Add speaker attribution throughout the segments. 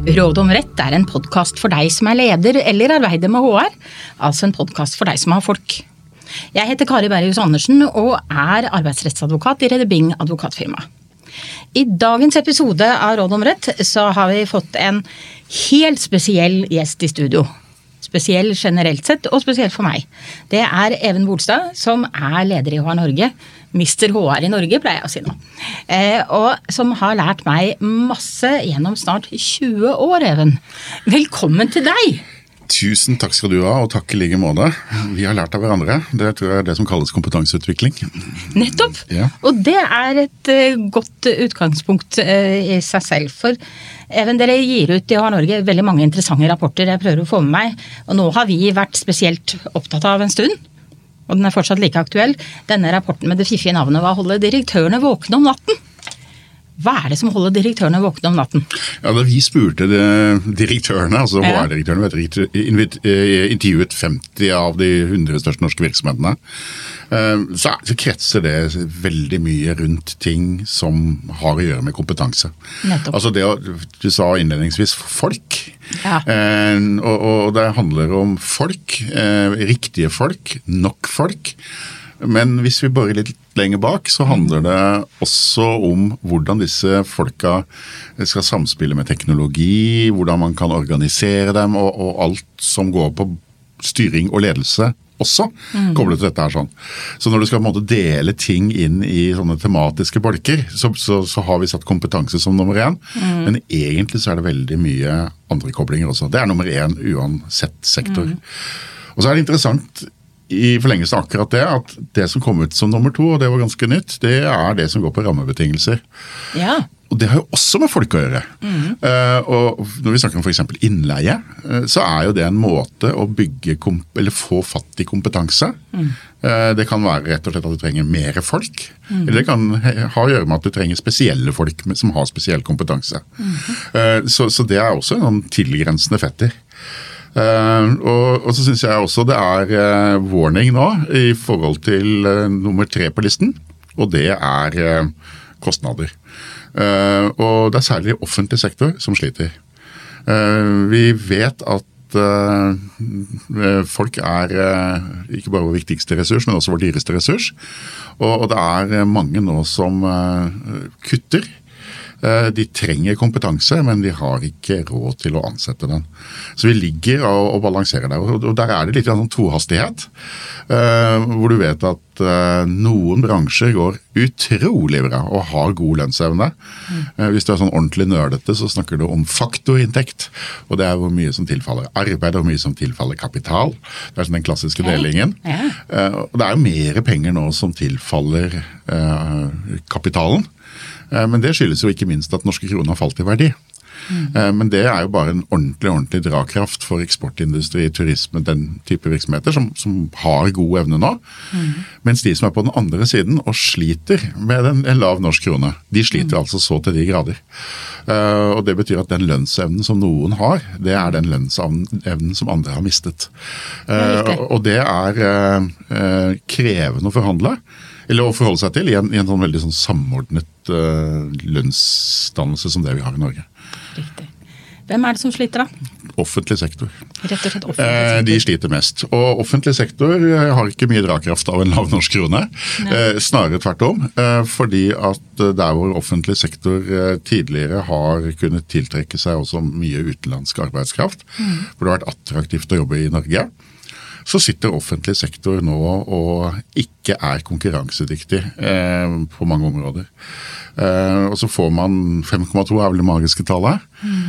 Speaker 1: Råd om rett en podcast for deg som leder eller arbeider med HR, altså en podcast for deg som har folk. Jeg heter Kari Berghus Andersen og arbeidsrettsadvokat i Redebing advokatfirma. I dagens episode av Råd om rett så har vi fått en helt spesiell gjest i studio. Spesiell generelt sett, og spesielt for meg. Det Even Bolstad, som leder i HR Norge. Mr. HR i Norge, pleier jeg å si nå. Og som har lært meg masse gjennom snart 20 år, Even. Velkommen til deg!
Speaker 2: Tusen takk skal du ha, og takk i like måte. Vi har lært av hverandre. Det tror jeg det som kalles kompetanseutvikling.
Speaker 1: Nettopp! Ja. Og det et godt utgangspunkt i seg selv. For Even, dere gir ut i HR Norge veldig mange interessante rapporter jeg prøver å få med meg. Og nå har vi vært spesielt opptatt av en stund. Og den fortsatt like aktuell. Denne rapporten med det fiffige navnet var å holde direktørene våkne om natten. Hva det som holder direktørene våkne om natten?
Speaker 2: Ja, da vi spurte direktørene, altså HR-direktørene, intervjuet 50 av de 100 største norske virksomhetene, så kretser det veldig mye rundt ting som har å gjøre med kompetanse. Nettopp. Altså det du sa innledningsvis, folk. Ja. Og det handler om folk, riktige folk, nok folk. Men hvis vi bare litt lenger bak, så handler det også om hvordan disse folka skal samspille med teknologi, hvordan man kan organisere dem, og alt som går på styring og ledelse også, koblet til dette sånn. Så når du skal på en måte dele ting inn i sånne tematiske bolker, så har vi satt kompetanse som nummer 1, men egentlig så det veldig mye andre koblinger også. Det nummer 1 uansett sektor. Og så det interessant i forlengelse akkurat det, at det som kom ut som nummer 2, og det var ganske nytt, det det som går på rammebetingelser. Ja. Og det har jo også med folk å gjøre. Og når vi snakker om for eksempel innleie, så jo det en måte å bygge, eller få fatt i kompetanse. Det kan være rett og slett at du trenger mer folk, eller det kan ha å gjøre med at du trenger spesielle folk som har spesiell kompetanse. Så det også en tilgrensende fetter. Og så synes jeg også det warning nå i forhold til nummer 3 på listen, og det kostnader. Og det særlig offentlig sektor som sliter. Vi vet at folk ikke bare vår viktigste ressurs, men også vår dyreste ressurs, og det mange nå som kutter. De trenger kompetanse, men de har ikke råd til å ansette den. Så vi ligger og balanserer der, og der det litt sånn tohastighet, hvor du vet at noen bransjer går utrolig bra og har god lønnsevne. Hvis du sånn ordentlig nørdete, så snakker du om faktorinntekt, og det hvor mye som tilfaller arbeid, og mye som tilfaller kapital. Det sånn den klassiske delingen. Og det jo mer penger nå som tilfaller kapitalen. Men det skyldes jo ikke minst at norske kroner har falt i verdi. Men det jo bare en ordentlig dragkraft for eksportindustri, turisme, den type virksomheter som har god evne nå. Mens de som på den andre siden og sliter med en lav norsk krone, de sliter altså så til de grader. Og det betyr at den lønnsevnen som noen har, det den lønnsevnen som andre har mistet. Og det krevende å forhandle, eller å forholde seg til i en sånn veldig sånn samordnet lønnsdannelse som det vi har i Norge.
Speaker 1: Riktig. Hvem det som sliter da?
Speaker 2: Offentlig sektor.
Speaker 1: Rett og slett offentlig sektor.
Speaker 2: De sliter mest. Og offentlig sektor har ikke mye dragkraft av en lav norsk krone. Snarere tvert om, fordi at der hvor offentlig sektor tidligere har kunnet tiltrekke seg også mye utenlandsk arbeidskraft, hvor det har vært attraktivt å jobbe i Norge, så sitter offentlig sektor nå og ikke konkurransedyktig på mange områder. Og så får man 5,2 vel det magiske tallet.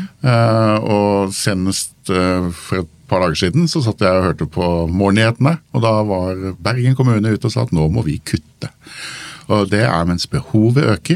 Speaker 2: Og senest for et par dager siden så satt jeg og hørte på morgennyhetene, og da var Bergen kommune ute og sa at nå må vi kutte. Og det mens behovet øker,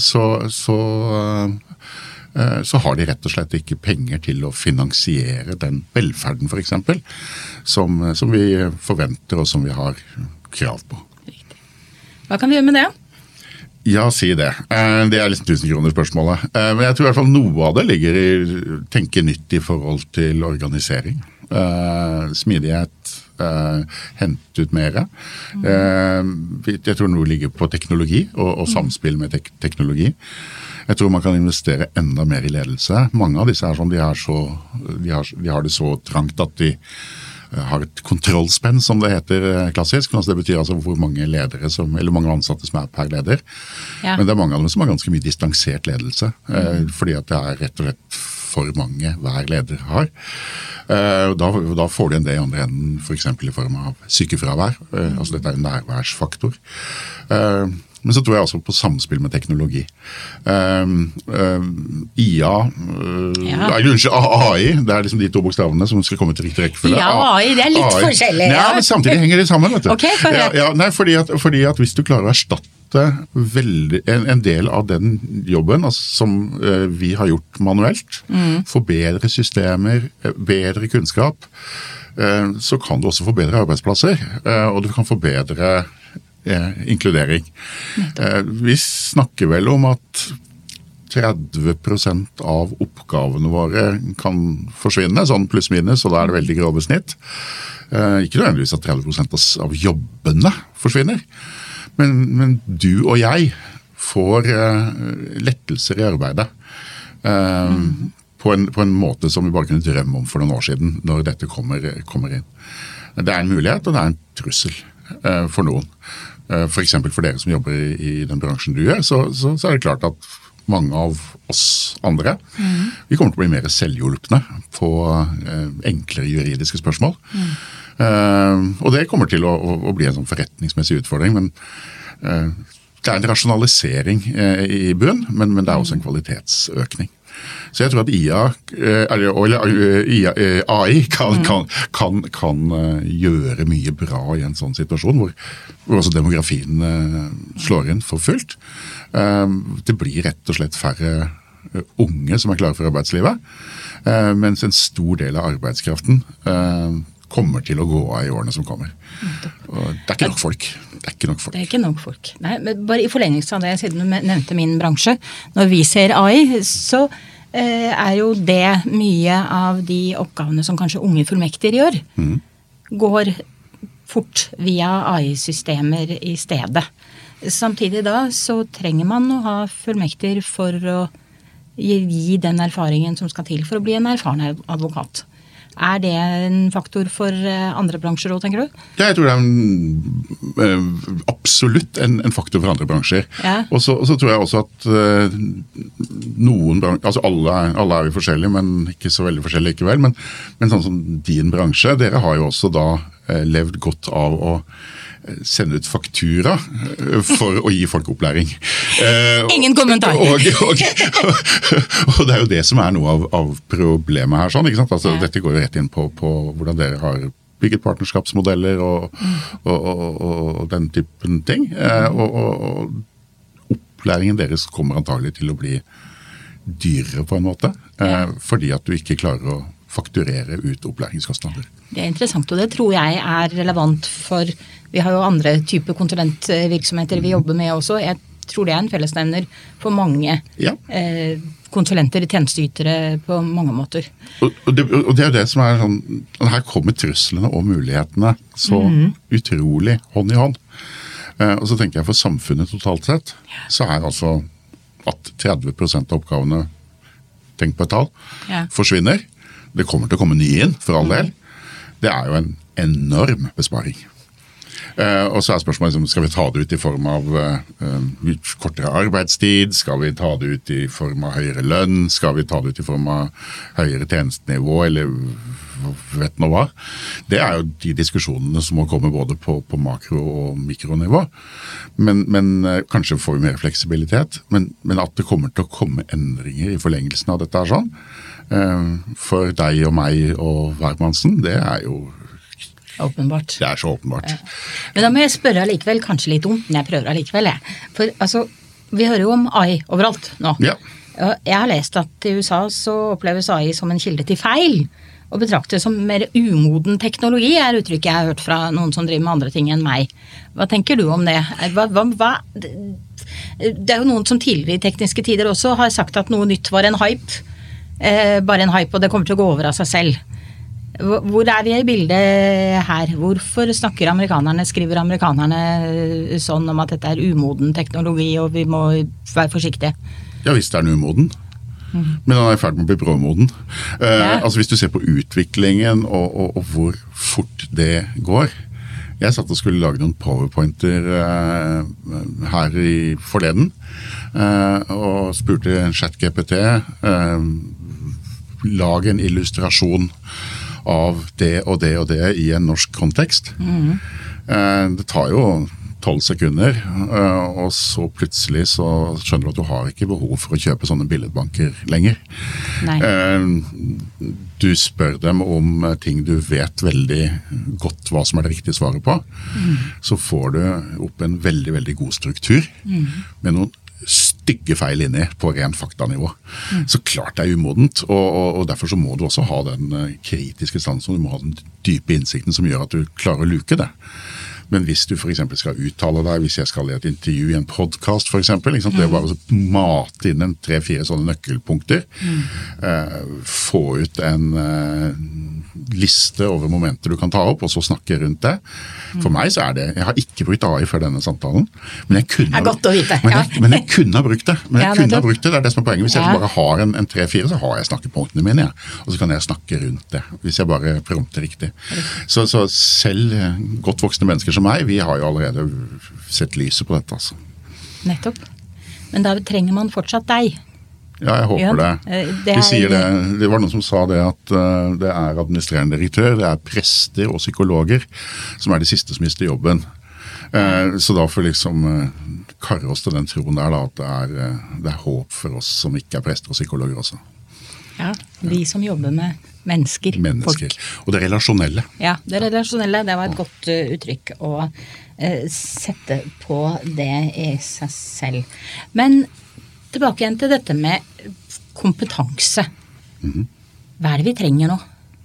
Speaker 2: så har de rett og slett ikke penger til å finansiere den velferden for eksempel, som vi forventer og som vi har krav på.
Speaker 1: Hva kan vi gjøre med det?
Speaker 2: Ja, si det. Det liksom 1000 kroner spørsmålet. Men jeg tror i hvert fall noe av det ligger i tenke nytt i forhold til organisering. Smidighet, hente ut mer. Jeg tror noe ligger på teknologi og samspill med teknologi. Jeg tror man kan investere enda mer i ledelse. Mange av disse sånn, de har det så trangt at de har et kontrollspenn, som det heter klassisk. Altså det betyr altså hvor mange ledere eller mange ansatte som per leder. Ja. Men det mange av dem som har ganske mye distansert ledelse, fordi at det rett og slett for mange hver leder har. Da får du en del i andre enden, for eksempel i form av sykefravær. Altså dette en nærværsfaktor. Men så tror jeg også på samspill med teknologi. IA, AI, det liksom de 2 bokstavene som skal komme til riktig rekkefølge.
Speaker 1: Ja, AI, det litt AI. Forskjellig.
Speaker 2: Ja, men samtidig henger de sammen, vet du.
Speaker 1: Okay,
Speaker 2: fordi at hvis du klarer å erstatte en del av den jobben som vi har gjort manuelt, få bedre systemer, bedre kunnskap, så kan du også få bedre arbeidsplasser, og du kan få bedre inkludering. Vi snakker vel om at 30% av oppgavene våre kan forsvinne, sånn pluss minus, og da det veldig grove snitt. Ikke nødvendigvis at 30% av jobbene forsvinner, men du og jeg får lettelser i arbeidet på en måte som vi bare kunne drømme om for noen år siden, når dette kommer inn. Det en mulighet, og det en trussel for noen. For eksempel for dere som jobber i den bransjen du gjør, så det klart at mange av oss andre, vi kommer til å bli mer selvhjulpne på enklere juridiske spørsmål. Og det kommer til å bli en sånn forretningsmessig utfordring, men det en rasjonalisering i bunn, men det også en kvalitetsøkning. Så jeg tror at AI kan gjøre mye bra i en sånn situasjon, hvor også demografien slår inn for fullt. Det blir rett og slett færre unge som klare for arbeidslivet, mens en stor del av arbeidskraften kommer til å gå av i årene som kommer. Og det ikke nok folk. Det ikke nok folk. Nei, men bare i forlengelse av det, siden du nevnte min bransje, når vi ser AI, så jo det mye av de oppgavene som kanskje unge fullmekter gjør, går fort via AI-systemer i stedet. Samtidig da så trenger man å ha fullmekter for å gi den erfaringen som skal til for å bli en erfaren advokat. Det en faktor for andre bransjer også, tenker du? Ja, jeg tror det absolutt en faktor for andre bransjer. Ja. Og så tror jeg også at noen bransjer, altså alle vi forskjellige, men ikke så veldig forskjellige likevel, men sånn som din bransje, dere har jo også da levd godt av å sende ut faktura for å gi folk opplæring.
Speaker 1: Ingen kommentar.
Speaker 2: Og det jo det som noe av problemet her, sånn, ikke sant? Altså, dette går jo rett inn på hvordan dere har bygget partnerskapsmodeller og den typen ting. Og opplæringen deres kommer antagelig til å bli dyrere på en måte, fordi at du ikke klarer å fakturere ut opplæringskostnader.
Speaker 1: Det interessant, og det tror jeg relevant for, vi har jo andre typer konsulentvirksomheter vi jobber med også, jeg tror det en fellesnevner for mange konsulenter, tjenesteytere på mange måter.
Speaker 2: Og det det som sånn, her kommer truslene og mulighetene så utrolig hånd i hånd. Og så tenker jeg for samfunnet totalt sett, så altså at 30% av oppgavene, tenk på et tall, forsvinner. Det kommer til å komme nye inn, for all del. Det jo en enorm besparing. Og så spørsmålet, skal vi ta det ut i form av kortere arbeidstid? Skal vi ta det ut i form av høyere lønn? Skal vi ta det ut i form av høyere tjenestenivå? Eller vet nå hva? Det jo de diskusjonene som må komme både på makro- og mikronivå. Men kanskje får vi mer fleksibilitet. Men at det kommer til å komme endringer i forlengelsen av dette sånn, for deg og meg og hvermannsen, det jo
Speaker 1: åpenbart.
Speaker 2: Det så åpenbart.
Speaker 1: Ja. Men da må jeg spørre allikevel, kanskje litt dumt, men jeg prøver allikevel. For altså, vi hører jo om AI overalt nå. Ja. Jeg har lest at i USA så oppleves AI som en kilde til feil, og betraktes som mer umoden teknologi, uttrykket jeg har hørt fra noen som driver med andre ting enn meg. Hva tenker du om det? Det jo noen som tidligere i tekniske tider også har sagt at noe nytt var en hype, bare en hype, og det kommer til å gå over av seg selv. Hvor vi i bildet her? Hvorfor skriver amerikanerne sånn om at dette umoden teknologi, og vi må være forsiktige?
Speaker 2: Ja, hvis det er umoden. Men han er i ferd med å bli bråmoden. Altså hvis du ser på utviklingen og hvor fort det går. Jeg satt og skulle lage noen powerpointer her i forleden, og spurte ChatGPT, lag en illustrasjon av det og det og det i en norsk kontekst. Det tar jo 12 sekunder, og så plutselig så skjønner du at du har ikke behov for å kjøpe sånne billedbanker lenger.
Speaker 1: Nei.
Speaker 2: Du spør dem om ting du vet veldig godt hva som er det riktige svaret på, så får du opp en veldig, veldig god struktur med noen stygge feil inni på ren faktanivå. Så klart det er umodent, og derfor så må du også ha den kritiske sansen, du må ha den dype innsikten som gjør at du klarer å luke det. Men hvis du for eksempel skal uttale deg, hvis jeg skal i et intervju i en podcast for eksempel, det er bare å mate inn en 3-4 sånne nøkkelpunkter, få ut en liste over momenter du kan ta opp, og så snakke rundt det. For meg så er det, jeg har ikke brukt AI før denne samtalen, men jeg kunne,
Speaker 1: godt å vite,
Speaker 2: men jeg kunne ha brukt det. Det er det som er poenget. Hvis jeg bare har en 3-4, så har jeg snakkepunktene mine, og så kan jeg snakke rundt det, hvis jeg bare prompter riktig. Så selv godt voksne mennesker som meg, vi har jo allerede sett lyset på dette. Altså.
Speaker 1: Nettopp. Men da trenger man fortsatt deg.
Speaker 2: Ja, jeg håper det. De sier det. Det var noen som sa det at det er administrerende direktør, det er prester og psykologer som er de siste som mister jobben. Så da får liksom karre oss til den troen der da, at det er håp for oss som ikke er prester og psykologer også.
Speaker 1: Ja, vi som jobber med mennesker.
Speaker 2: Folk. Og det relasjonelle.
Speaker 1: Ja, det relasjonelle, det var et godt uttrykk å sette på det i seg selv. Men tilbake igjen til dette med kompetanse. Hva er det vi trenger nå?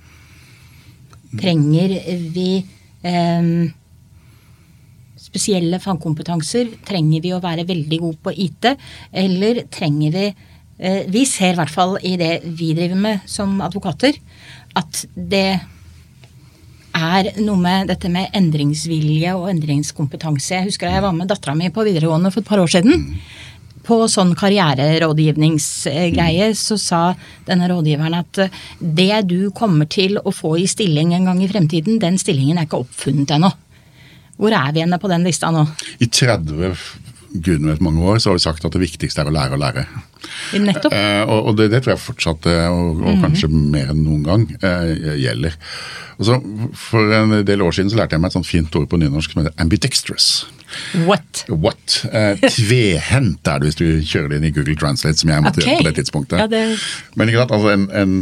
Speaker 1: Trenger vi spesielle fagkompetanser? Trenger vi å være veldig god på IT? Eller trenger vi ser i hvert fall i det vi driver med som advokater, at det er noe med dette med endringsvilje og endringskompetanse. Jeg husker da jeg var med datteren min på videregående for et par år siden. På sånn karriererådgivningsgreie så sa denne rådgiveren at det du kommer til å få i stilling en gang i fremtiden, den stillingen er ikke oppfunnet ennå. Hvor er vi henne på den lista nå?
Speaker 2: I 30 Gud vet mange år, så har vi sagt at det viktigste er å lære.
Speaker 1: Nettopp.
Speaker 2: Og det tror jeg fortsatt, og kanskje mer enn noen gang, gjelder. Og så, for en del år siden så lærte jeg meg et sånt fint ord på nynorsk som heter ambidextrous.
Speaker 1: What?
Speaker 2: Tvehendt er det hvis du kjører det inn i Google Translate, som jeg måtte gjøre på det tidspunktet.
Speaker 1: Ja, det...
Speaker 2: Men ikke sant, altså en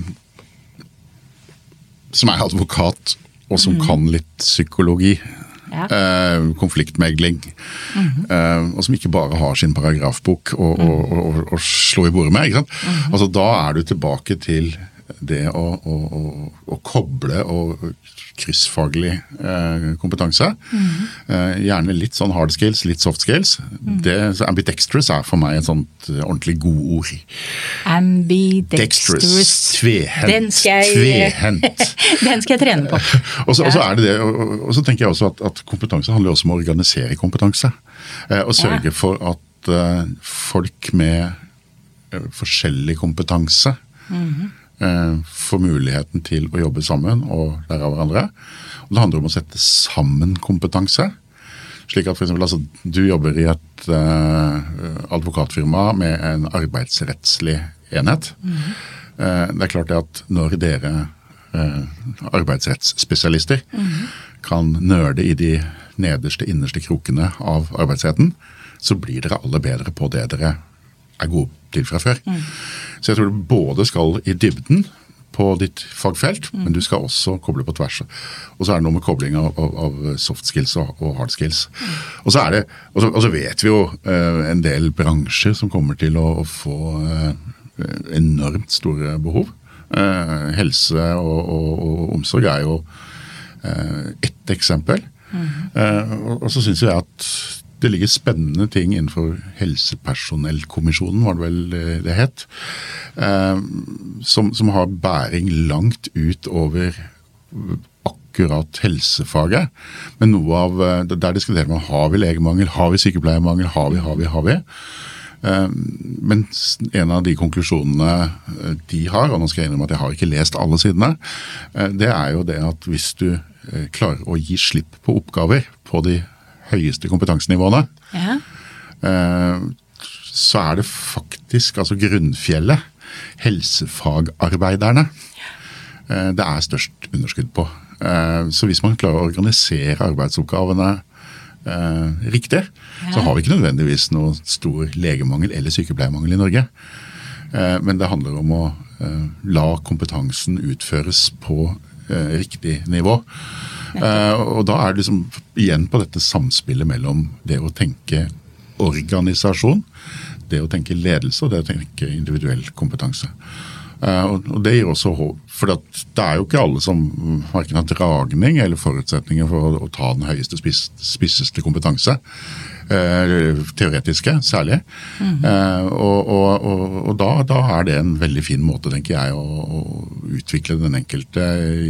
Speaker 2: som er advokat, og som kan litt psykologi, konfliktmegling, og som ikke bare har sin paragrafbok å slå i bordet med, ikke sant? Altså da er du tilbake til det å koble og kryssfaglig kompetanse. Gjerne litt sånn hard skills, litt soft skills. Ambidextrous er for meg et sånt ordentlig god ord.
Speaker 1: Ambidextrous.
Speaker 2: Tvehendt.
Speaker 1: Den skal jeg trene på.
Speaker 2: Og så er det det, og så tenker jeg også at kompetanse handler også om å organisere kompetanse. Og sørge for at folk med forskjellig kompetanse får muligheten til å jobbe sammen og lære av hverandre. Og det handler om å sette sammen kompetanse. Slik at for eksempel, altså, du jobber i et advokatfirma med en arbeidsrettslig enhet. Det er klart at når dere arbeidsrettsspesialister kan nørde i de innerste krokene av arbeidsretten, så blir dere alle bedre på det dere er gode til fra før. Så jeg tror du både skal i dybden på ditt fagfelt, men du skal også koble på tvers. Og så er det noe med kobling av soft skills og hard skills. Og så vet vi jo en del bransjer som kommer til å få enormt store behov. Helse og omsorg er jo ett eksempel. Og så synes jeg at det ligger spennende ting innenfor helsepersonellkommisjonen, var det vel det het, som har bæring langt ut over akkurat helsefaget. Men noe av, der diskuterer man, har vi legemangel, har vi sykepleiermangel, har vi. Men en av de konklusjonene de har, og nå skal jeg innrømme at jeg har ikke lest alle sidene, det jo det at hvis du klarer å gi slipp på oppgaver på de høyeste kompetansenivåene, så det faktisk, altså grunnfjellet, helsefagarbeiderne, det størst underskudd på. Så hvis man klarer å organisere arbeidsoppgavene riktig, så har vi ikke nødvendigvis noe stor legemangel eller sykepleiermangel i Norge. Men det handler om å la kompetansen utføres på riktig nivå. Og da det liksom igjen på dette samspillet mellom det å tenke organisasjon, det å tenke ledelse og det å tenke individuell kompetanse. Og det gir også håp, for det jo ikke alle som hverken har dragning eller forutsetninger for å ta den høyeste, spisseste kompetanse, teoretiske særlig. Og da det en veldig fin måte, tenker jeg, å utvikle den enkelte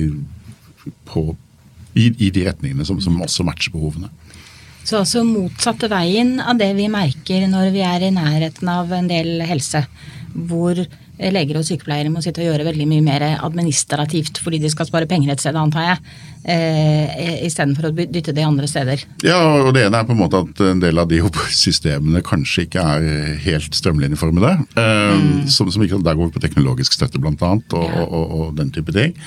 Speaker 2: i de retningene som også matcher behovene.
Speaker 1: Så altså motsatte veien av det vi merker når vi i nærheten av en del helse, hvor leger og sykepleiere må sitte og gjøre veldig mye mer administrativt fordi de skal spare penger et sted, antar jeg, i stedet for å dytte det andre steder. Ja,
Speaker 2: og det ene på en måte at en del av de systemene kanskje ikke helt strømlinjeformede, som ikke, der går vi på teknologisk støtte blant annet, og den type ting.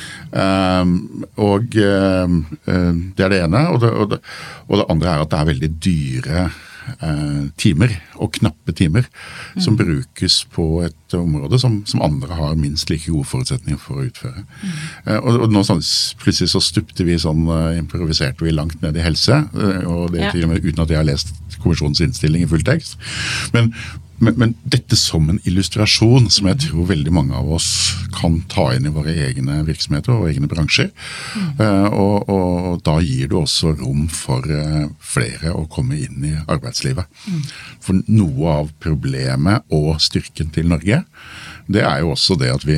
Speaker 2: Og det det ene, og det andre at det veldig dyre timer og knappe timer som brukes på et område som andre har minst like gode forutsetninger for å utføre. Og nå plutselig så stupte vi improviserte vi langt ned i helse, og det til og med uten at jeg har lest kommisjonens innstilling i full tekst. Men dette som en illustrasjon som jeg tror veldig mange av oss kan ta inn i våre egne virksomheter og egne bransjer. Og da gir det også rom for flere å komme inn i arbeidslivet. For noe av problemet og styrken til Norge, det jo også det at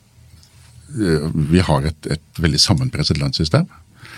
Speaker 2: vi har et veldig sammenpresset lønnssystem.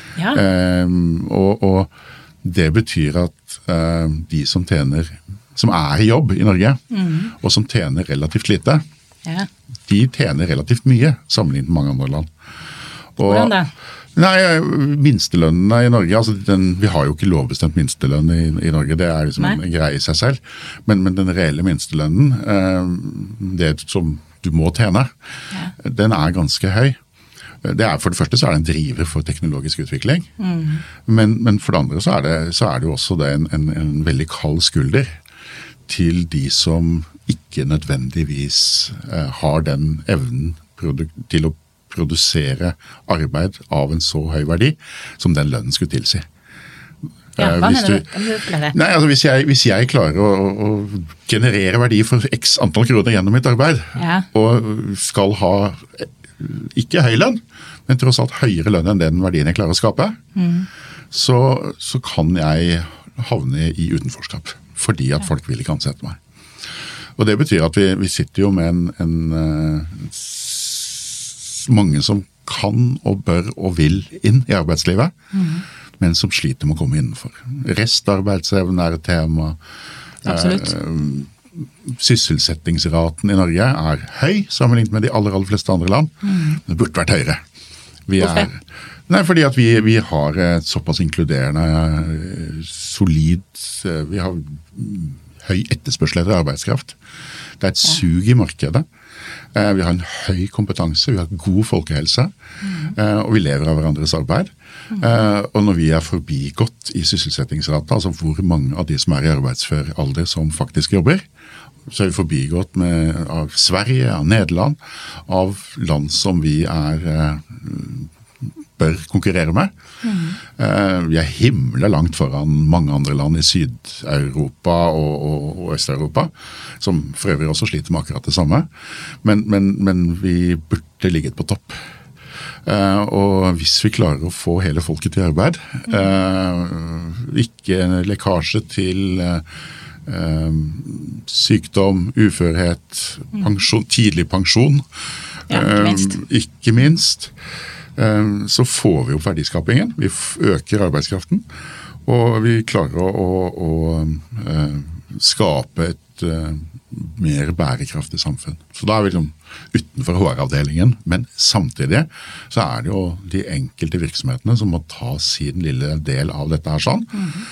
Speaker 2: Og det betyr at de som i jobb i Norge, og som tjener relativt lite, de tjener relativt mye sammenlignet med mange andre land.
Speaker 1: Hvordan det?
Speaker 2: Minstelønnene i Norge, altså vi har jo ikke lovbestemt minstelønn i Norge, det liksom en greie i seg selv, men den reelle minstelønnen, det som du må tjene, den ganske høy. For det første så det en driver for teknologisk utvikling, men for det andre så det jo også en veldig kald skulder til de som ikke nødvendigvis har den evnen til å produsere arbeid av en så høy verdi som den lønnen skulle tilsi.
Speaker 1: Hva mener du?
Speaker 2: Altså hvis jeg klarer å generere verdi for x antall kroner gjennom mitt arbeid, og skal ha ikke høy lønn, men tross alt høyere lønn enn den verdien jeg klarer å skape, så kan jeg havne i utenforskap, fordi at folk vil ikke ansette meg. Og det betyr at vi sitter jo med mange som kan og bør og vil inn i arbeidslivet, men som sliter med å komme innenfor. Restarbeidsevne et tema.
Speaker 1: Absolutt.
Speaker 2: Sysselsettingsraten i Norge høy, sammenlignet med de aller fleste andre land. Det burde vært høyere.
Speaker 1: Hvorfor?
Speaker 2: Fordi at vi har et såpass inkluderende, solid, vi har høy etterspørsel etter arbeidskraft. Det et sug i markedet. Vi har en høy kompetanse, vi har god folkehelse, og vi lever av hverandres arbeid. Og når vi forbigått i sysselsettingsraten, altså hvor mange av de som i arbeidsfør alder som faktisk jobber, så vi forbigått av Sverige, av Nederland, av land som vi bør konkurrere med. Vi himla langt foran mange andre land i Syd-Europa og Øst-Europa, som for øvrig også sliter med akkurat det samme. Men vi burde ligget på topp. Og hvis vi klarer å få hele folket til arbeid, ikke lekkasje til sykdom, uførhet, tidlig pensjon, ikke minst, så får vi opp verdiskapingen, vi øker arbeidskraften, og vi klarer å skape et mer bærekraftig samfunn. Så da vi liksom utenfor HR-avdelingen, men samtidig så det jo de enkelte virksomhetene som må ta sin lille del av dette her sånn,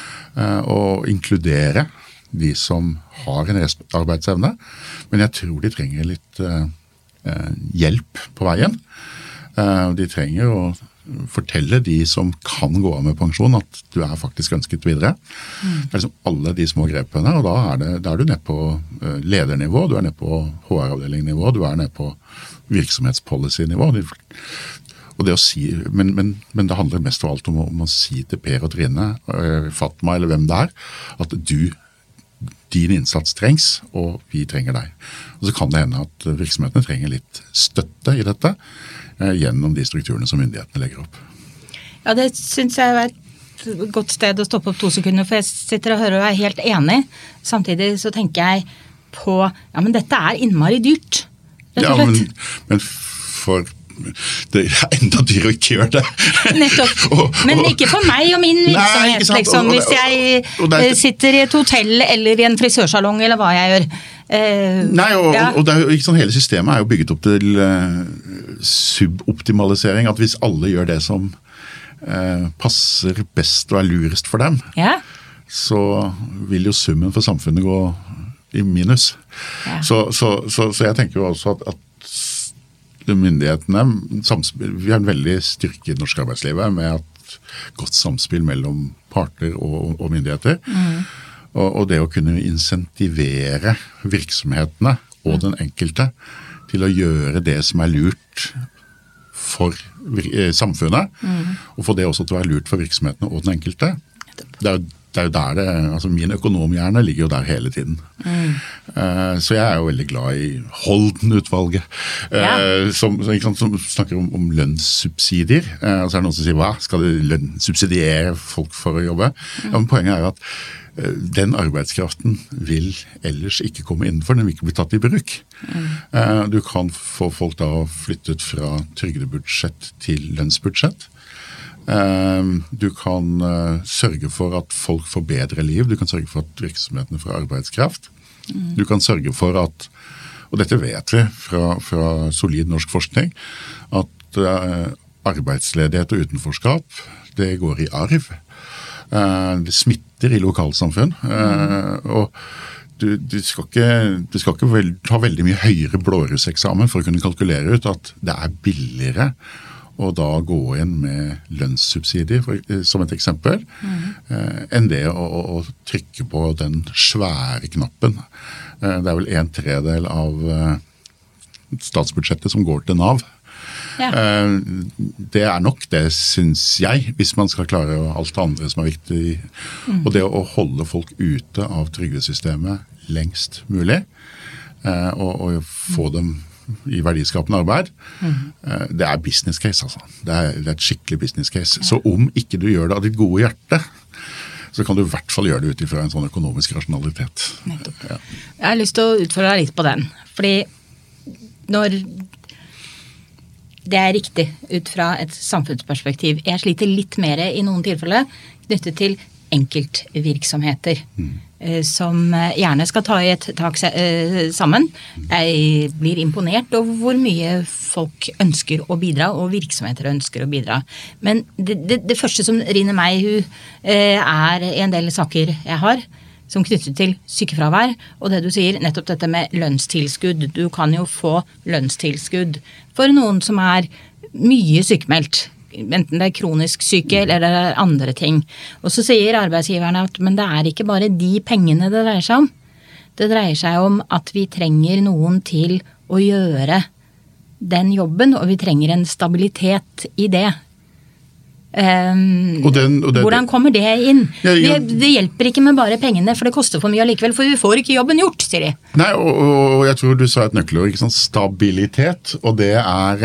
Speaker 2: og inkludere de som har en restarbeidsevne, men jeg tror de trenger litt hjelp på veien. De trenger å fortelle de som kan gå av med pensjon at du faktisk ønsket videre. Det liksom alle de små grepene, og da er du nede på ledernivå, du nede på HR-avdelingnivå, du nede på virksomhetspolicy-nivå. Og det å si, men det handler mest av alt om å si til Per og Trine, Fatma eller hvem det at din innsats trengs, og vi trenger deg. Og så kan det hende at virksomhetene trenger litt støtte i dette, gjennom de strukturene som myndighetene legger opp.
Speaker 1: Ja, det synes jeg et godt sted å stoppe opp 2 sekunder, for jeg sitter og hører og helt enig. Samtidig så tenker jeg på, men dette innmari dyrt.
Speaker 2: Ja, men for det enda dyrere å ikke gjøre det.
Speaker 1: Nettopp. Men ikke for meg og min virksomhet, liksom. Hvis jeg sitter i et hotell eller i en frisørsalong, eller hva jeg gjør.
Speaker 2: Nei, og det jo ikke sånn, hele systemet jo bygget opp til suboptimalisering, at hvis alle gjør det som passer best og lurest for dem, så vil jo summen for samfunnet gå i minus. Så jeg tenker jo også at myndighetene, vi har en veldig styrke i det norske arbeidslivet med et godt samspill mellom parter og myndigheter. Og det å kunne insentivere virksomhetene og den enkelte til å gjøre det som lurt for samfunnet, og få det også til å være lurt for virksomhetene og den enkelte. Det jo der altså min økonomhjerne ligger jo der hele tiden. Så jeg jo veldig glad i Holden-utvalget, som snakker om lønnssubsidier. Og så det noen som sier, hva? Skal du subsidiere folk for å jobbe? Ja, men poenget jo at den arbeidskraften vil ellers ikke komme innenfor, den vil ikke bli tatt i bruk. Du kan få folk da flyttet fra trygdebudsjett til lønnsbudsjett. Du kan sørge for at folk får bedre liv, du kan sørge for at virksomhetene får arbeidskraft. Du kan sørge for at, og dette vet vi fra solid norsk forskning, at arbeidsledighet og utenforskap, det går i arv. Det smitter i lokalsamfunn, og du skal ikke ta veldig mye høyere blåruseksamen for å kunne kalkulere ut at det billigere og da gå inn med lønnssubsidier, som et eksempel, enn det å trykke på den svære knappen. Det vel 1/3 av statsbudsjettet som går til NAV. Ja. Det nok, det synes jeg, hvis man skal klare alt det andre som viktig. Og det å holde folk ute av trygdesystemet lengst mulig, og få dem i verdiskapende arbeid, det business case, altså. Det et skikkelig business case. Så om ikke du gjør det av ditt gode hjerte, så kan du i hvert fall gjøre det ut fra en sånn økonomisk rasjonalitet. Ja.
Speaker 1: Jeg har lyst til å utfordre deg litt på den, fordi når det riktig ut fra et samfunnsperspektiv, jeg sliter litt mer i noen tilfeller knyttet til enkeltvirksomheter som gjerne skal ta i et tak sammen. Jeg blir imponert over hvor mye folk ønsker å bidra, og virksomheter ønsker å bidra. Men det første som rinner meg i hu en del saker jeg har, som knyttet til sykefravær, og det du sier, nettopp dette med lønnstilskudd. Du kan jo få lønnstilskudd for noen som mye sykemeldt, enten det kronisk syke eller det andre ting. Og så sier arbeidsgiverne at men det ikke bare de pengene det dreier seg om. Det dreier seg om at vi trenger noen til å gjøre den jobben, og vi trenger en stabilitet i det. Hvordan kommer det inn? Det hjelper ikke med bare pengene, for det koster for mye allikevel, for vi får ikke jobben gjort, sier de.
Speaker 2: Nei, og jeg tror du sa et nøkkelord, ikke sånn stabilitet, og det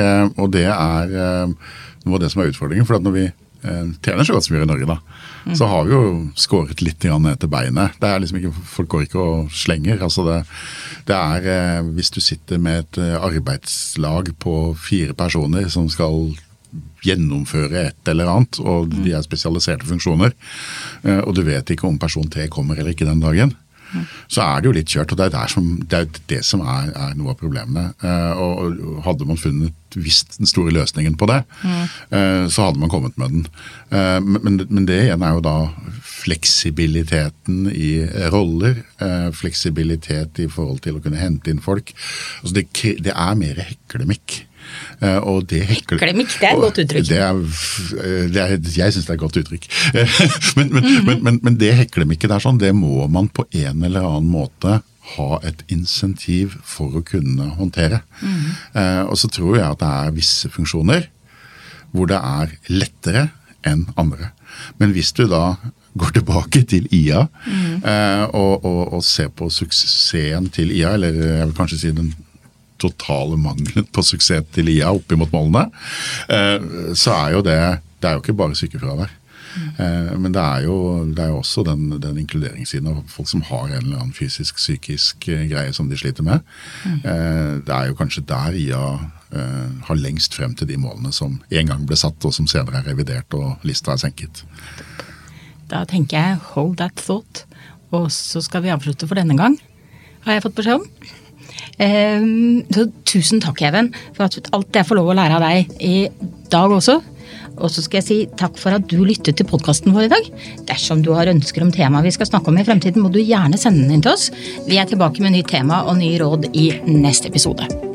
Speaker 2: noe av det som utfordringen, for at når vi tjener så godt som vi gjør i Norge da, så har vi jo skåret litt ned til beinet. Det liksom ikke, folk går ikke og slenger, altså det hvis du sitter med et arbeidslag på 4 personer som skal gjennomføre et eller annet, og de spesialiserte funksjoner, og du vet ikke om person T kommer eller ikke den dagen, så det jo litt kjørt, og det det som noe av problemene. Og hadde man visst den store løsningen på det, så hadde man kommet med den. Men det igjen jo da fleksibiliteten i roller, fleksibilitet i forhold til å kunne hente inn folk. Altså det mer heklemikk. Og
Speaker 1: heklemikk, det et godt uttrykk.
Speaker 2: Jeg synes det et godt uttrykk. men det heklemikket sånn, det må man på en eller annen måte ha et insentiv for å kunne håndtere. Og så tror jeg at det visse funksjoner hvor det lettere enn andre. Men hvis du da går tilbake til IA og ser på suksessen til IA, eller jeg vil kanskje si den totale mangelen på suksess til IA opp imot målene, så jo det jo ikke bare sykefravær. Men det jo også den inkluderingssiden av folk som har en eller annen fysisk, psykisk greie som de sliter med. Det jo kanskje der IA har lengst frem til de målene som en gang ble satt, og som senere revidert, og lista senket.
Speaker 1: Da tenker jeg, hold that thought, og så skal vi avslutte for denne gang. Har jeg fått beskjed om? Så tusen takk, Even, for at alt jeg får lov å lære av deg i dag også. Og så skal jeg si takk for at du lyttet til podcasten vår i dag. Dersom du har ønsker om tema vi skal snakke om i fremtiden, må du gjerne sende den inn til oss. Vi tilbake med nytt tema og nye råd i neste episode.